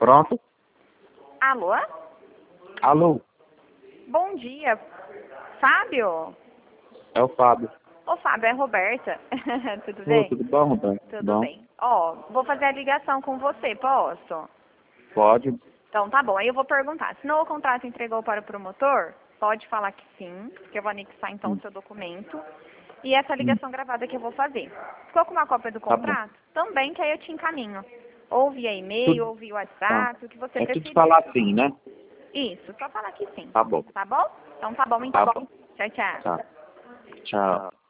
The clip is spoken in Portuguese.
Pronto? Alô? Alô? Bom dia. Fábio? É o Fábio. Ô, Fábio, é a Roberta. Tudo Ô, bem? tudo bom, Roberto? Tudo bem. Ó, vou fazer a ligação com você, posso? Pode. Então tá bom. Aí eu vou perguntar. Assinou o contrato e entregou para o promotor? Pode falar que sim, que eu vou anexar então o seu documento. E essa ligação gravada que eu vou fazer. Ficou com uma cópia do Tá bom. contrato? Também, que aí eu te encaminho. Ou via e-mail, Tudo... ou via Tá. WhatsApp, o que você É tudo preferir. falar assim, né? Isso, só falar que sim. Tá bom. Tá bom? Então tá bom Tá então. bom. Tchau, tchau. Tá. Tchau.